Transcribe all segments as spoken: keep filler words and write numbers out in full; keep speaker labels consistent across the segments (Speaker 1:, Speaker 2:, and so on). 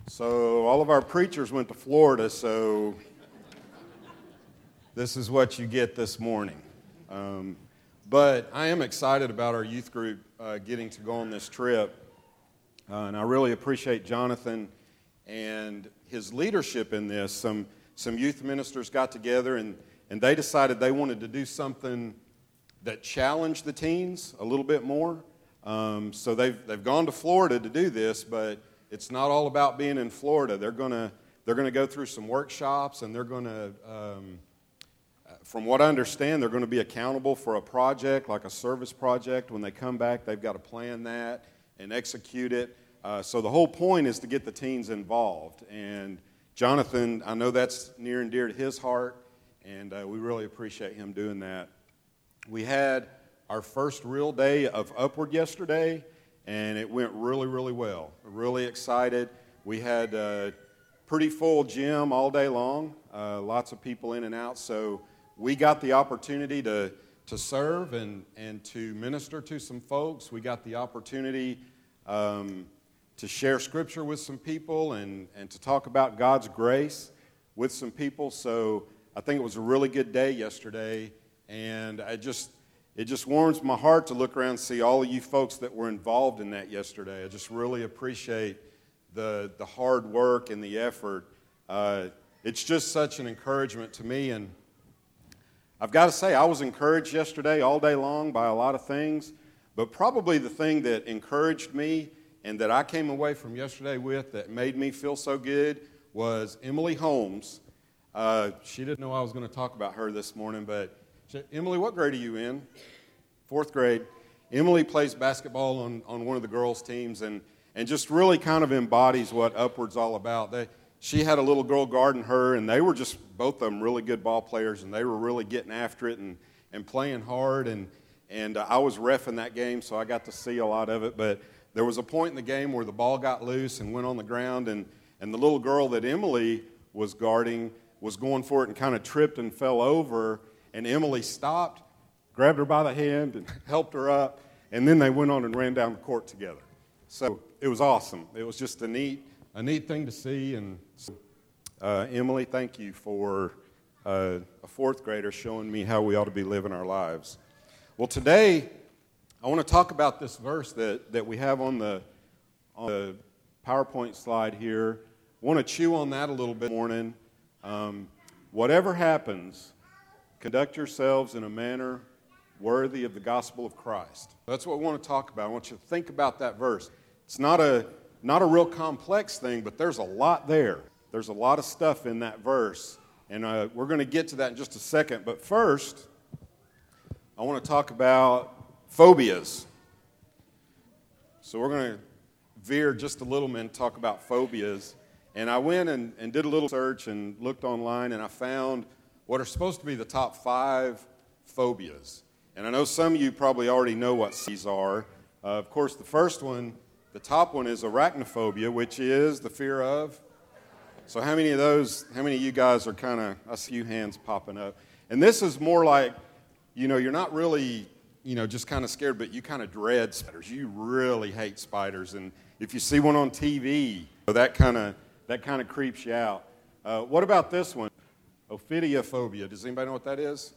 Speaker 1: So all of our preachers went to Florida, so this is what you get this morning. Um, but I am excited about our youth group uh, getting to go on this trip, uh, and I really appreciate Jonathan and his leadership in this. Some some youth ministers got together, and, and they decided they wanted to do something that challenged the teens a little bit more. Um, so they've they've gone to Florida to do this, but it's not all about being in Florida. They're gonna they're gonna go through some workshops, and they're gonna, um, from what I understand, they're going to be accountable for a project like a service project. When they come back, they've got to plan that and execute it. Uh, so the whole point is to get the teens involved. And Jonathan, I know that's near and dear to his heart, and uh, we really appreciate him doing that. We had our first real day of Upward yesterday, and it went really, really well. Really excited. We had a pretty full gym all day long, uh, lots of people in and out, so we got the opportunity to, to serve and, and to minister to some folks. We got the opportunity um, to share Scripture with some people and, and to talk about God's grace with some people. So I think it was a really good day yesterday, and I just it just warms my heart to look around and see all of you folks that were involved in that yesterday. I just really appreciate the, the hard work and the effort. Uh, it's just such an encouragement to me, and I've got to say, I was encouraged yesterday all day long by a lot of things, but probably the thing that encouraged me and that I came away from yesterday with that made me feel so good was Emily Holmes. Uh, she didn't know I was going to talk about her this morning, but she, Emily, what grade are you in? Fourth grade. Emily plays basketball on, on one of the girls' teams and, and just really kind of embodies what Upward's all about. They, She had a little girl guarding her, and they were just, both of them, really good ball players, and they were really getting after it and, and playing hard, and, and uh, I was reffing that game, so I got to see a lot of it, but there was a point in the game where the ball got loose and went on the ground, and, and the little girl that Emily was guarding was going for it and kind of tripped and fell over, and Emily stopped, grabbed her by the hand, and helped her up, and then they went on and ran down the court together. So it was awesome. It was just a neat A neat thing to see, and uh, Emily, thank you for uh, a fourth grader showing me how we ought to be living our lives. Well, today I want to talk about this verse that, that we have on the, on the PowerPoint slide here. I want to chew on that a little bit this morning. Um, whatever happens, conduct yourselves in a manner worthy of the gospel of Christ. That's what we want to talk about. I want you to think about that verse. It's not a Not a real complex thing, but there's a lot there. There's a lot of stuff in that verse, and uh, we're going to get to that in just a second. But first, I want to talk about phobias. So we're going to veer just a little bit and talk about phobias. And I went and, and did a little search and looked online, and I found what are supposed to be the top five phobias. And I know some of you probably already know what these are. Uh, of course, the first one, the top one is arachnophobia, which is the fear of. So how many of those, how many of you guys are kind of, I see you hands popping up. And this is more like, you know, you're not really, you know, just kind of scared, but you kind of dread spiders. You really hate spiders. And if you see one on T V, that kind of, that kind of creeps you out. Uh, what about this one? Ophidiophobia. Does anybody know what that is?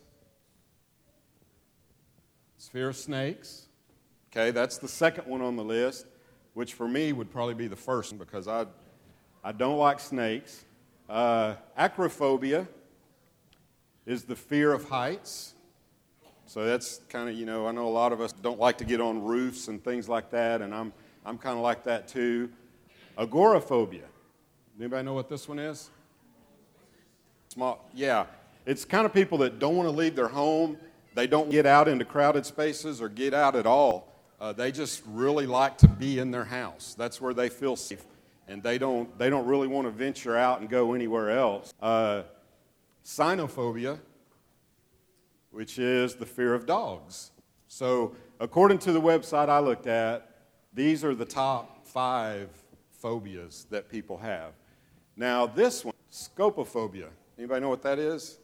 Speaker 1: It's fear of snakes. Okay, that's the second one on the list, which for me would probably be the first one because I I don't like snakes. Uh, acrophobia is the fear of heights. So that's kind of, you know, I know a lot of us don't like to get on roofs and things like that, and I'm I'm kind of like that too. Agoraphobia. Anybody know what this one is? Small, yeah. It's kind of people that don't want to leave their home. They don't get out into crowded spaces or get out at all. Uh, they just really like to be in their house. That's where they feel safe, and they don't they don't really want to venture out and go anywhere else. Uh, Cynophobia, which is the fear of dogs. So according to the website I looked at, these are the top five phobias that people have. Now this one, scopophobia. Anybody know what that is?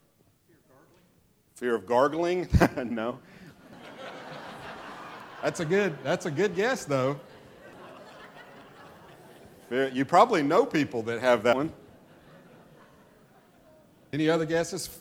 Speaker 1: Fear of gargling. Fear of gargling? No. That's a good, that's a good guess, though. Fear, you probably know people that have that one. Any other guesses?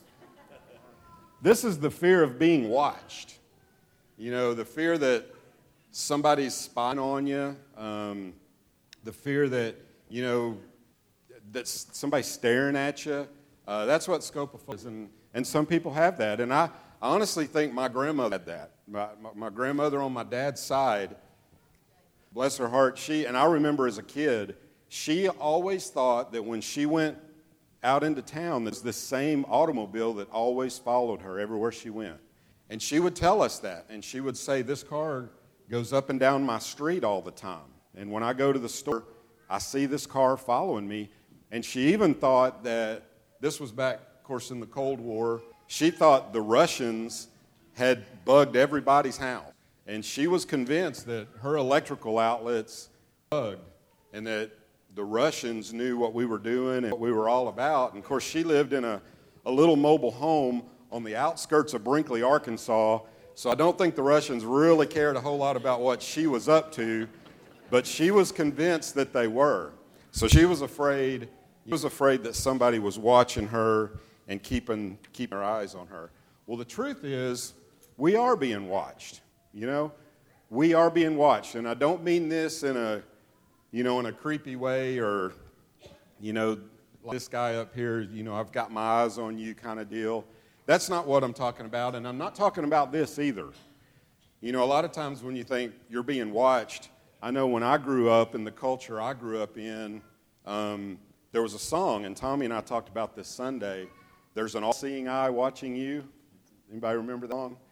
Speaker 1: This is the fear of being watched. You know, the fear that somebody's spying on you, um, the fear that, you know, that somebody's staring at you. Uh, that's what scopophobia is, and, and some people have that. And I, I honestly think my grandmother had that. My, my, my grandmother on my dad's side, bless her heart, she, and I remember as a kid, she always thought that when she went out into town, there's this same automobile that always followed her everywhere she went. And she would tell us that, and she would say, this car goes up and down my street all the time. And when I go to the store, I see this car following me. And she even thought that, this was back, of course, in the Cold War, she thought the Russians had bugged everybody's house. And she was convinced that her electrical outlets bugged, and that the Russians knew what we were doing and what we were all about. And, of course, she lived in a, a little mobile home on the outskirts of Brinkley, Arkansas, so I don't think the Russians really cared a whole lot about what she was up to, but she was convinced that they were. So she was afraid, she was afraid that somebody was watching her and keeping, keeping her eyes on her. Well, the truth is, we are being watched, you know? We are being watched, and I don't mean this in a you know, in a creepy way, or, you know, like this guy up here, you know, I've got my eyes on you kind of deal. That's not what I'm talking about, and I'm not talking about this either. You know, a lot of times when you think you're being watched, I know when I grew up in the culture I grew up in, um, there was a song, and Tommy and I talked about this Sunday. There's an all-seeing eye watching you. Anybody remember that song?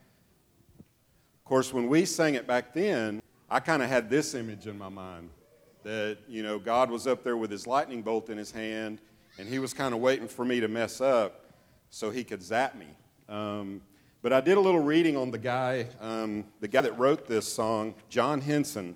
Speaker 1: Of course, when we sang it back then, I kind of had this image in my mind. That, you know, God was up there with his lightning bolt in his hand, and he was kind of waiting for me to mess up so he could zap me. Um, but I did a little reading on the guy, um, the guy that wrote this song, John Henson,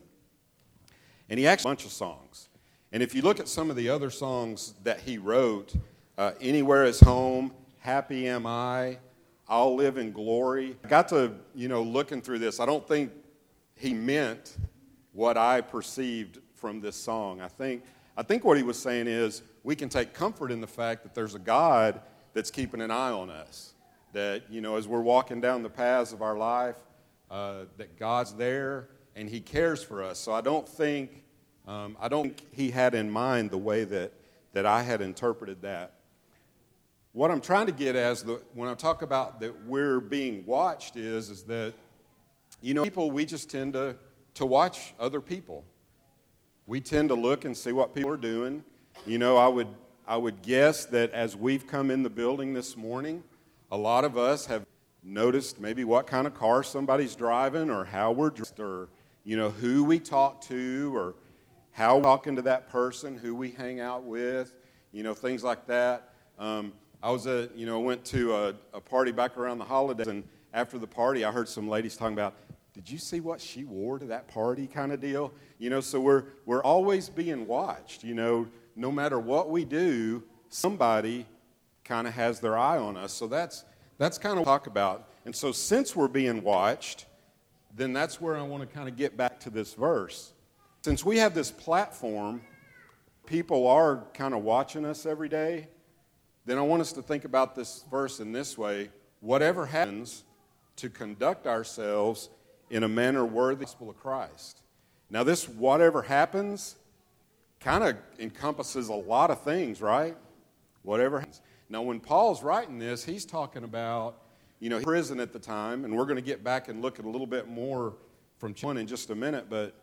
Speaker 1: and he actually wrote a bunch of songs. And if you look at some of the other songs that he wrote, uh, Anywhere Is Home, Happy Am I, I'll Live in Glory. I got to, you know, looking through this, I don't think he meant what I perceived from this song. I think I think what he was saying is we can take comfort in the fact that there's a God that's keeping an eye on us. That, you know, as we're walking down the paths of our life, uh, that God's there and he cares for us. So I don't think um, I don't think he had in mind the way that that I had interpreted that. What I'm trying to get as the when I talk about that we're being watched is is that, you know, people, we just tend to to watch other people. We tend to look and see what people are doing. You know, I would I would guess that as we've come in the building this morning, a lot of us have noticed maybe what kind of car somebody's driving, or how we're dressed, or, you know, who we talk to, or how we're talking to that person, who we hang out with, you know, things like that. Um, I was at, you know, went to a, a party back around the holidays, and after the party, I heard some ladies talking about, did you see what she wore to that party kind of deal? You know, so we're we're always being watched. You know, no matter what we do, somebody kind of has their eye on us. So that's that's kind of what I talk about. And so since we're being watched, then that's where I want to kind of get back to this verse. Since we have this platform, people are kind of watching us every day, then I want us to think about this verse in this way. Whatever happens, to conduct ourselves in a manner worthy of the gospel of Christ. Now, this whatever happens kind of encompasses a lot of things, right? Whatever happens. Now, when Paul's writing this, he's talking about, you know, prison at the time, and we're going to get back and look at a little bit more from one in just a minute, but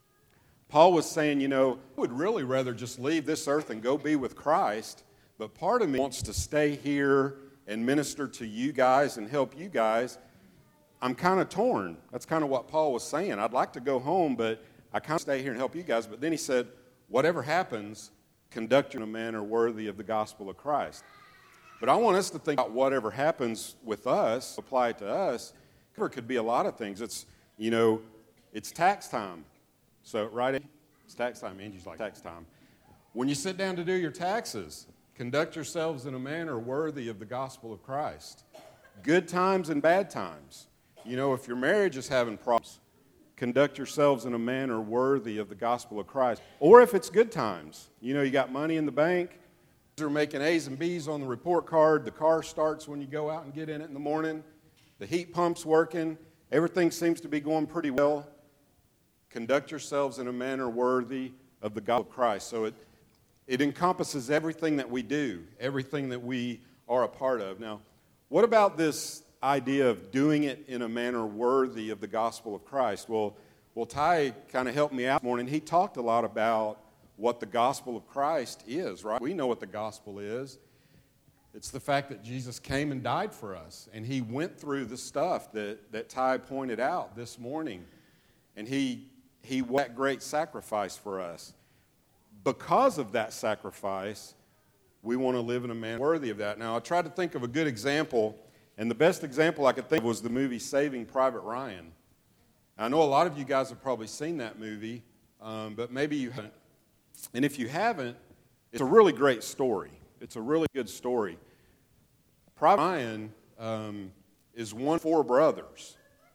Speaker 1: Paul was saying, you know, I would really rather just leave this earth and go be with Christ, but part of me wants to stay here and minister to you guys and help you guys. I'm kind of torn. That's kind of what Paul was saying. I'd like to go home, but I kind of stay here and help you guys. But then he said, whatever happens, conduct you in a manner worthy of the gospel of Christ. But I want us to think about whatever happens with us, apply it to us. It could be a lot of things. It's, you know, it's tax time. So, right? It's tax time. Angie's like, tax time. When you sit down to do your taxes, conduct yourselves in a manner worthy of the gospel of Christ. Good times and bad times. You know, if your marriage is having problems, conduct yourselves in a manner worthy of the gospel of Christ. Or if it's good times, you know, you got money in the bank, you're making A's and B's on the report card, the car starts when you go out and get in it in the morning, the heat pump's working, everything seems to be going pretty well. Conduct yourselves in a manner worthy of the gospel of Christ. So it, it encompasses everything that we do, everything that we are a part of. Now, what about this idea of doing it in a manner worthy of the gospel of Christ? Well, well Ty kind of helped me out this morning. He talked a lot about what the gospel of Christ is, right? We know what the gospel is. It's the fact that Jesus came and died for us, and he went through the stuff that, that Ty pointed out this morning, and he he was that great sacrifice for us. Because of that sacrifice, we want to live in a manner worthy of that. Now, I tried to think of a good example, and the best example I could think of was the movie Saving Private Ryan. I know a lot of you guys have probably seen that movie, um, but maybe you haven't. And if you haven't, it's a really great story. It's a really good story. Private Ryan um, is one of four brothers,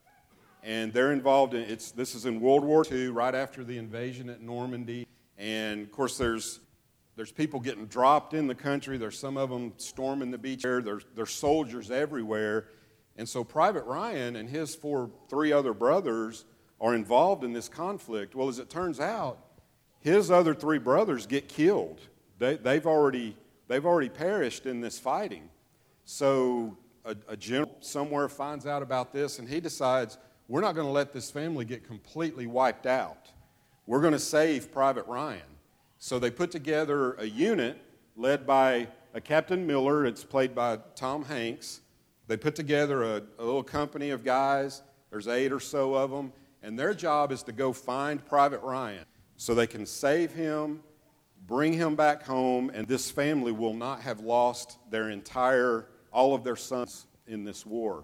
Speaker 1: and they're involved in, it's, this is in World War Two, right after the invasion at Normandy. And, of course, there's there's people getting dropped in the country. There's some of them storming the beach there. There's, there's soldiers everywhere. And so Private Ryan and his four, three other brothers are involved in this conflict. Well, as it turns out, his other three brothers get killed. They, they've already they've already perished in this fighting. So a, a general somewhere finds out about this, and he decides, we're not going to let this family get completely wiped out. We're going to save Private Ryan. So they put together a unit led by a Captain Miller. It's played by Tom Hanks. They put together a, a little company of guys. There's eight or so of them. And their job is to go find Private Ryan so they can save him, bring him back home, and this family will not have lost their entire, all of their sons in this war.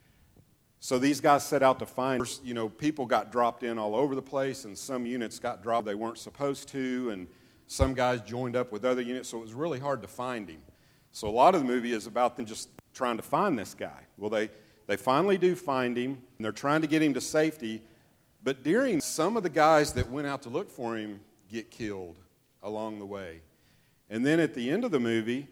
Speaker 1: So these guys set out to find, you know, people got dropped in all over the place, and some units got dropped they weren't supposed to, and some guys joined up with other units, so it was really hard to find him. So a lot of the movie is about them just trying to find this guy. Well, they, they finally do find him, and they're trying to get him to safety, but during some of the guys that went out to look for him get killed along the way. And then at the end of the movie,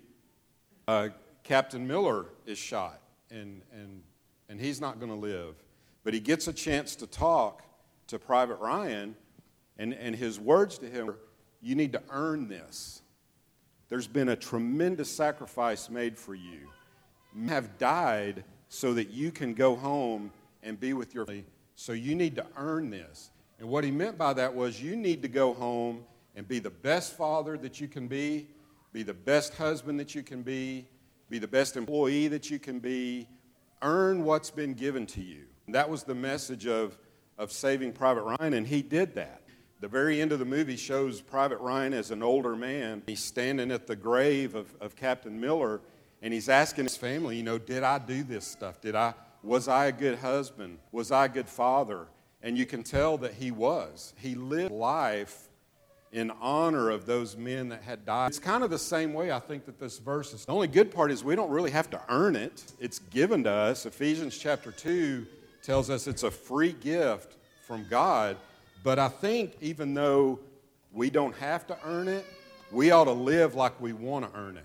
Speaker 1: uh, Captain Miller is shot, and and and he's not going to live. But he gets a chance to talk to Private Ryan, and, and his words to him are, you need to earn this. There's been a tremendous sacrifice made for you. You have died so that you can go home and be with your family, so you need to earn this. And what he meant by that was you need to go home and be the best father that you can be, be the best husband that you can be, be the best employee that you can be. Earn what's been given to you. And that was the message of, of Saving Private Ryan, and he did that. The very end of the movie shows Private Ryan as an older man. He's standing at the grave of, of Captain Miller, and he's asking his family, you know, did I do this stuff? Did I, was I a good husband? Was I a good father? And you can tell that he was. He lived life in honor of those men that had died. It's kind of the same way I think that this verse is. The only good part is we don't really have to earn it. It's given to us. Ephesians chapter two tells us it's a free gift from God. But I think even though we don't have to earn it, we ought to live like we want to earn it.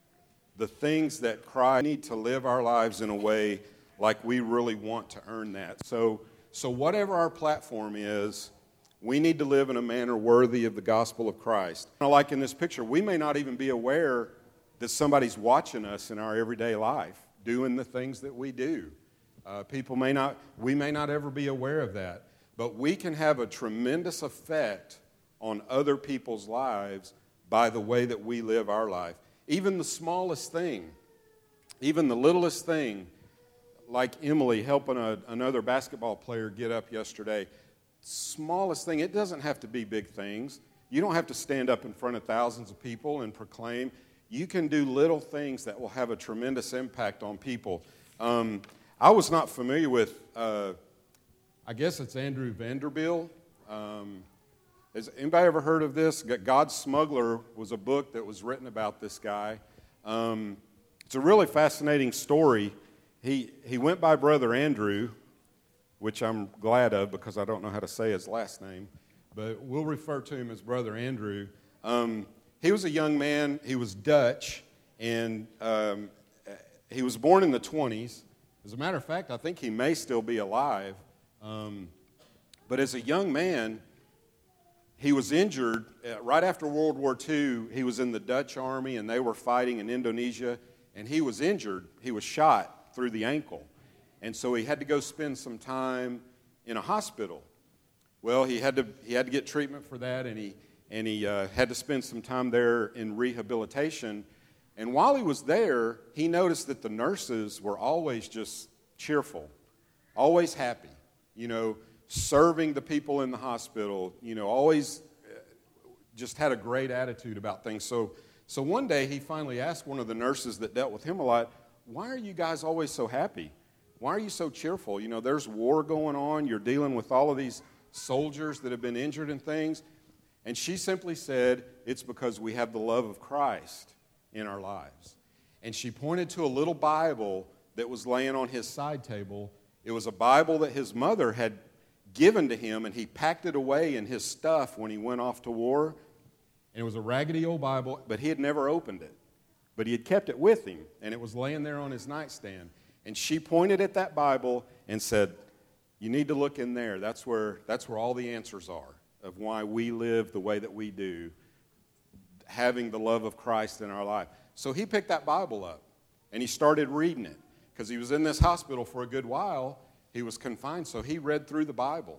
Speaker 1: The things that Christ need to live our lives in a way like we really want to earn that. So, so whatever our platform is, we need to live in a manner worthy of the gospel of Christ. Like in this picture, we may not even be aware that somebody's watching us in our everyday life, doing the things that we do. Uh, people may not, we may not ever be aware of that, but we can have a tremendous effect on other people's lives by the way that we live our life. Even the smallest thing, even the littlest thing, like Emily helping a, another basketball player get up yesterday, smallest thing. It doesn't have to be big things. You don't have to stand up in front of thousands of people and proclaim. You can do little things that will have a tremendous impact on people. Um, I was not familiar with, uh, I guess it's Andrew Vanderbilt. Um, has anybody ever heard of this? God's Smuggler was a book that was written about this guy. Um, it's a really fascinating story. He, he went by Brother Andrew, which I'm glad of because I don't know how to say his last name, but we'll refer to him as Brother Andrew. Um, he was a young man. He was Dutch, and um, he was born in the twenties. As a matter of fact, I think he may still be alive. Um, but as a young man, he was injured uh, right after World War Two. He was in the Dutch army, and they were fighting in Indonesia, and he was injured. He was shot through the ankle. And so he had to go spend some time in a hospital. Well, he had to he had to get treatment for that, and he and he uh, had to spend some time there in rehabilitation. And while he was there, he noticed that the nurses were always just cheerful, always happy, you know, serving the people in the hospital, you know, always just had a great attitude about things. So, so one day he finally asked one of the nurses that dealt with him a lot, "Why are you guys always so happy? Why are you so cheerful? You know, there's war going on. You're dealing with all of these soldiers that have been injured and things." And she simply said, "It's because we have the love of Christ in our lives." And she pointed to a little Bible that was laying on his side table. It was a Bible that his mother had given to him, and he packed it away in his stuff when he went off to war. And it was a raggedy old Bible, but he had never opened it. But he had kept it with him, and it was laying there on his nightstand. And she pointed at that Bible and said, "You need to look in there. That's where, that's where all the answers are of why we live the way that we do, having the love of Christ in our life." So he picked that Bible up, and he started reading it because he was in this hospital for a good while. He was confined, so he read through the Bible.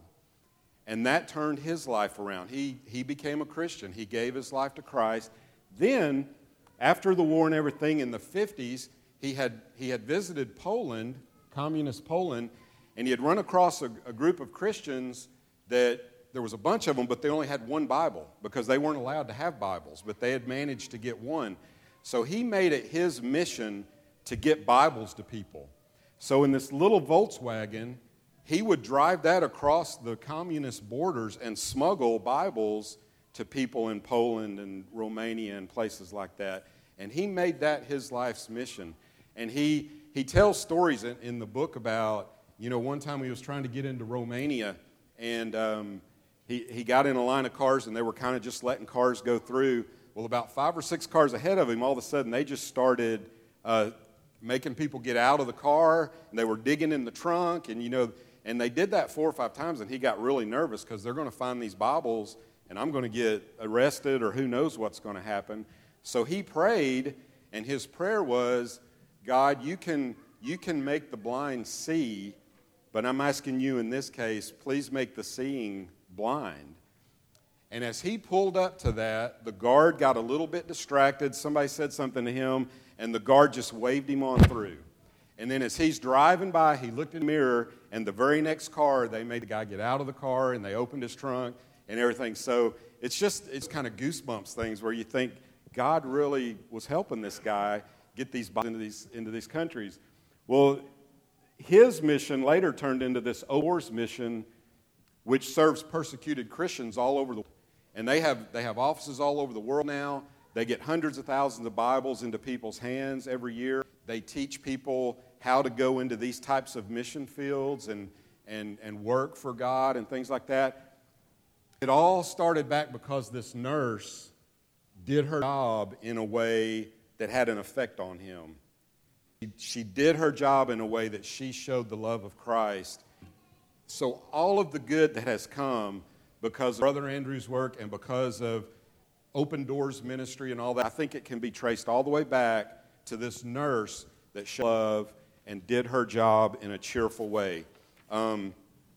Speaker 1: And that turned his life around. He, he became a Christian. He gave his life to Christ. Then, after the war and everything, in the fifties, he had, he had visited Poland, communist Poland, and he had run across a, a group of Christians that there was a bunch of them, but they only had one Bible because they weren't allowed to have Bibles, but they had managed to get one. So he made it his mission to get Bibles to people. So in this little Volkswagen, he would drive that across the communist borders and smuggle Bibles to people in Poland and Romania and places like that. And he made that his life's mission. And he, he tells stories in, in the book about, you know, one time he was trying to get into Romania, and um, he, he got in a line of cars, and they were kind of just letting cars go through. Well, about five or six cars ahead of him, all of a sudden, they just started uh, making people get out of the car, and they were digging in the trunk, and, you know, and they did that four or five times, and he got really nervous because they're going to find these Bibles, and I'm going to get arrested, or who knows what's going to happen. So he prayed, and his prayer was, "God, you can, you can make the blind see, but I'm asking you in this case, please make the seeing blind." And as he pulled up to that, the guard got a little bit distracted. Somebody said something to him, and the guard just waved him on through. And then as he's driving by, he looked in the mirror, and the very next car, they made the guy get out of the car, and they opened his trunk and everything. So it's just, it's kind of goosebumps things where you think God really was helping this guy get these into these, into these countries. Well, his mission later turned into this O W A R's mission, which serves persecuted Christians all over the world. And they have, they have offices all over the world now. They get hundreds of thousands of Bibles into people's hands every year. They teach people how to go into these types of mission fields and, and, and work for God and things like that. It all started back because this nurse did her job in a way that had an effect on him. She did her job in a way that she showed the love of Christ. So all of the good that has come because of Brother Andrew's work and because of Open Doors Ministry and all that, I think it can be traced all the way back to this nurse that showed love and did her job in a cheerful way. Um,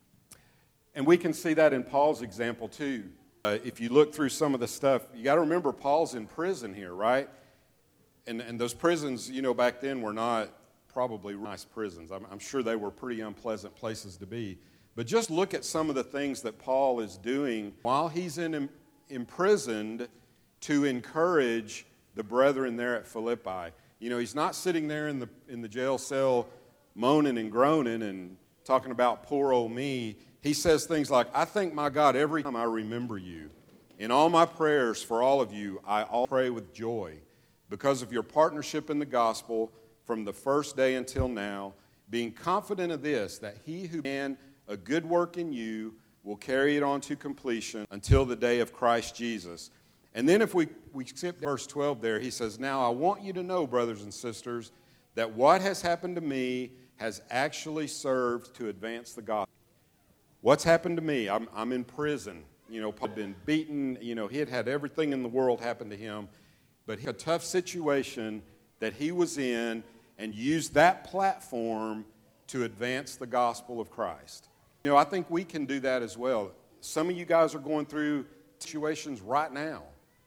Speaker 1: and we can see that in Paul's example too. Uh, if you look through some of the stuff, you got to remember Paul's in prison here, right? And, and those prisons, you know, back then were not probably nice prisons. I'm, I'm sure they were pretty unpleasant places to be. But just look at some of the things that Paul is doing while he's in, imprisoned to encourage the brethren there at Philippi. You know, he's not sitting there in the in the jail cell moaning and groaning and talking about poor old me. He says things like, "I thank my God every time I remember you. In all my prayers for all of you, I all pray with joy because of your partnership in the gospel from the first day until now, being confident of this, that he who began a good work in you will carry it on to completion until the day of Christ Jesus. And then if we, we skip verse twelve there, he says, now I want you to know, brothers and sisters, that what has happened to me has actually served to advance the gospel. What's happened to me? I'm, I'm in prison. You know, Paul had been beaten. You know, he had had everything in the world happen to him. But he had a tough situation that he was in and used that platform to advance the gospel of Christ. You know, I think we can do that as well. Some of you guys are going through situations right now.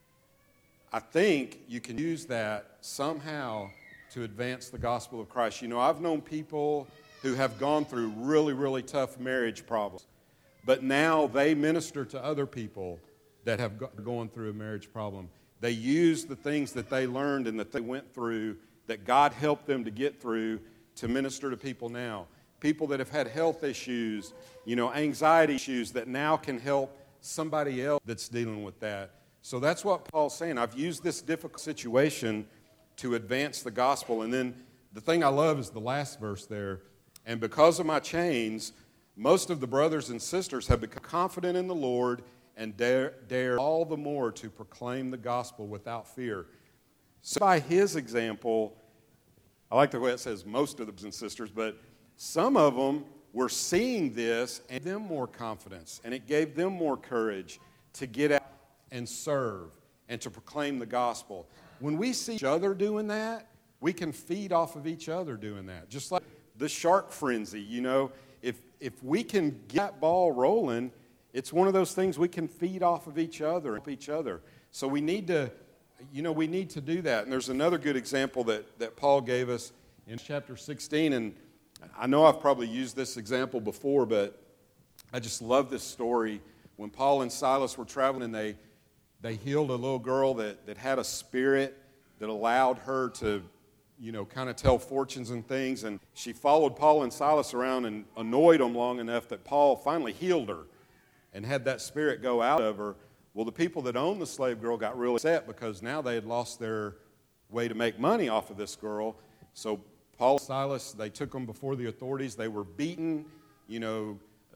Speaker 1: I think you can use that somehow to advance the gospel of Christ. You know, I've known people who have gone through really, really tough marriage problems, but now they minister to other people that have go- going through a marriage problem. They use the things that they learned and that they went through, that God helped them to get through, to minister to people now. People that have had health issues, you know, anxiety issues, that now can help somebody else that's dealing with that. So that's what Paul's saying. I've used this difficult situation to advance the gospel. And then the thing I love is the last verse there. And because of my chains, most of the brothers and sisters have become confident in the Lord and dare, dare all the more to proclaim the gospel without fear. So by his example, I like the way it says most of the brothers and sisters, but some of them were seeing this and gave them more confidence, and it gave them more courage to get out and serve and to proclaim the gospel. When we see each other doing that, we can feed off of each other doing that. Just like the shark frenzy, you know, if if we can get that ball rolling, it's one of those things we can feed off of each other and help each other. So we need to, you know, we need to do that. And there's another good example that, that Paul gave us in chapter sixteen. And I know I've probably used this example before, but I just love this story. When Paul and Silas were traveling, and they they healed a little girl that, that had a spirit that allowed her to, you know, kind of tell fortunes and things. And she followed Paul and Silas around and annoyed them long enough that Paul finally healed her and had that spirit go out of her. Well, the people that owned the slave girl got really upset because now they had lost their way to make money off of this girl. So Paul and Silas, they took them before the authorities. They were beaten, you know,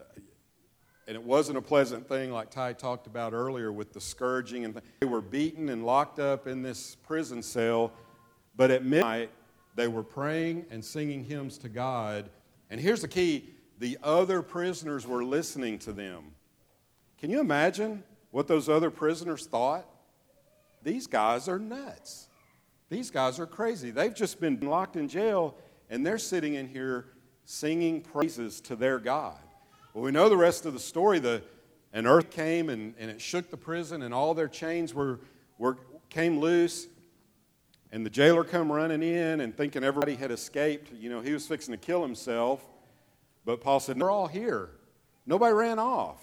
Speaker 1: and it wasn't a pleasant thing like Ty talked about earlier with the scourging. And th- they were beaten and locked up in this prison cell. But at midnight, they were praying and singing hymns to God. And here's the key. The other prisoners were listening to them. Can you imagine what those other prisoners thought? These guys are nuts. These guys are crazy. They've just been locked in jail, and they're sitting in here singing praises to their God. Well, we know the rest of the story. The, an earth came, and, and it shook the prison, and all their chains were, were came loose. And the jailer come running in and thinking everybody had escaped. You know, he was fixing to kill himself. But Paul said, "We're all here. Nobody ran off."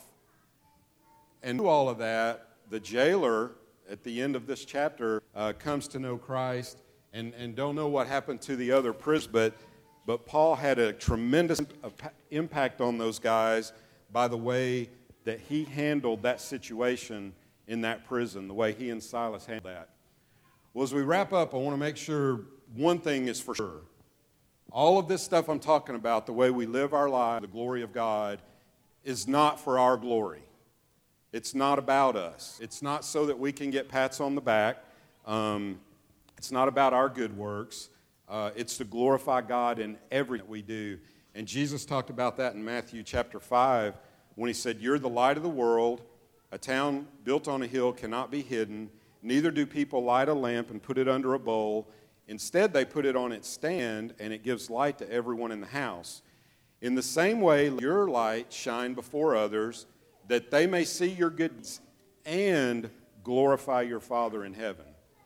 Speaker 1: And through all of that, the jailer at the end of this chapter uh, comes to know Christ and, and don't know what happened to the other prisoners. But, but Paul had a tremendous impact on those guys by the way that he handled that situation in that prison, the way he and Silas handled that. Well, as we wrap up, I want to make sure one thing is for sure. All of this stuff I'm talking about, the way we live our lives, the glory of God, is not for our glory. It's not about us. It's not so that we can get pats on the back. Um, it's not about our good works. Uh, it's to glorify God in everything that we do. And Jesus talked about that in Matthew chapter five when he said, "You're the light of the world. A town built on a hill cannot be hidden. Neither do people light a lamp and put it under a bowl. Instead, they put it on its stand, and it gives light to everyone in the house. In the same way, let your light shine before others, that they may see your good deeds and glorify your Father in heaven."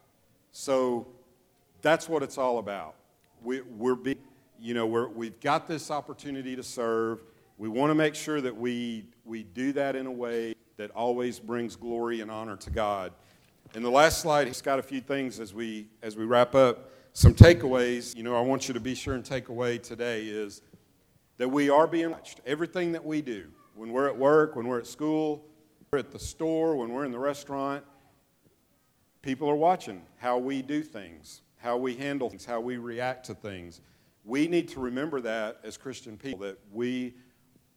Speaker 1: So that's what it's all about. We, we're being, you know, we're, we've got this opportunity to serve. We want to make sure that we we do that in a way that always brings glory and honor to God. And the last slide, he's got a few things as we as we wrap up. Some takeaways, you know, I want you to be sure and take away today is that we are being watched. Everything that we do, when we're at work, when we're at school, we're at the store, when we're in the restaurant, people are watching how we do things, how we handle things, how we react to things. We need to remember that as Christian people, that we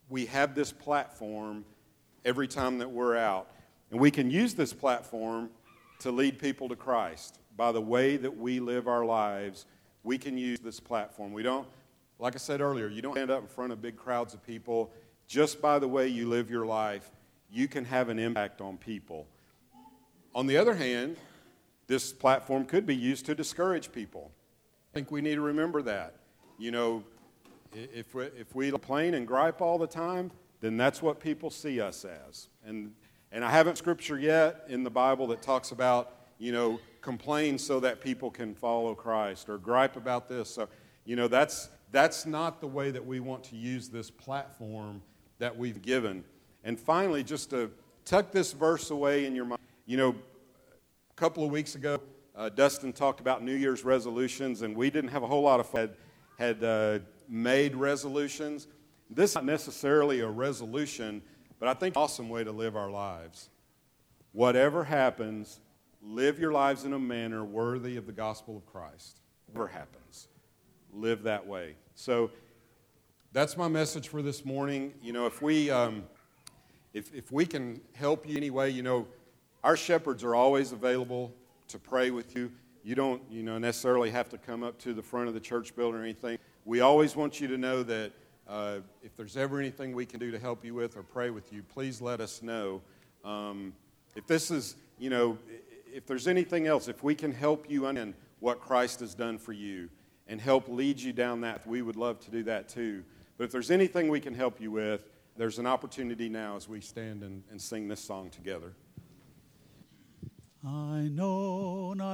Speaker 1: we have this platform every time that we're out. And we can use this platform to lead people to Christ. By the way that we live our lives, we can use this platform. We don't, like I said earlier, you don't stand up in front of big crowds of people. Just by the way you live your life, you can have an impact on people. On the other hand, this platform could be used to discourage people. I think we need to remember that. You know, if we, if we complain and gripe all the time, then that's what people see us as. And and I haven't scripture yet in the Bible that talks about, you know, complain so that people can follow Christ, or gripe about this. So, you know, that's that's not the way that we want to use this platform that we've given. And finally, just to tuck this verse away in your mind, you know, a couple of weeks ago, uh, Dustin talked about New Year's resolutions, and we didn't have a whole lot of fun. Had, had uh, made resolutions. This is not necessarily a resolution, but I think it's an awesome way to live our lives. Whatever happens, live your lives in a manner worthy of the gospel of Christ. Whatever happens, live that way. So that's my message for this morning. You know, if we um, if if we can help you anyway, you know, our shepherds are always available to pray with you. You don't, you know, necessarily have to come up to the front of the church building or anything. We always want you to know that uh, if there's ever anything we can do to help you with or pray with you, please let us know. Um, if this is, you know, if there's anything else, if we can help you understand what Christ has done for you and help lead you down that, we would love to do that too. But if there's anything we can help you with, there's an opportunity now as we stand and, and sing this song together.
Speaker 2: I know not